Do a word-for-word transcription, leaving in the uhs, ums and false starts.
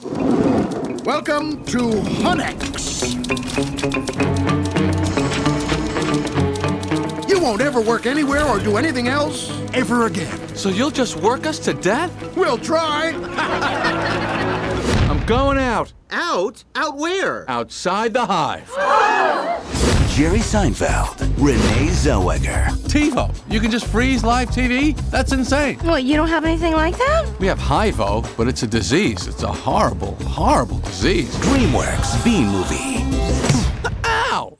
Welcome to Hunex. You won't ever work anywhere or do anything else ever again. So you'll just work us to death? We'll try. I'm going out. Out? Out where? Outside the hive. Jerry Seinfeld, Renee Zellweger. TiVo. You can just freeze live T V? That's insane. What, you don't have anything like that? We have HIVO, but it's a disease. It's a horrible, horrible disease. DreamWorks B-Movie.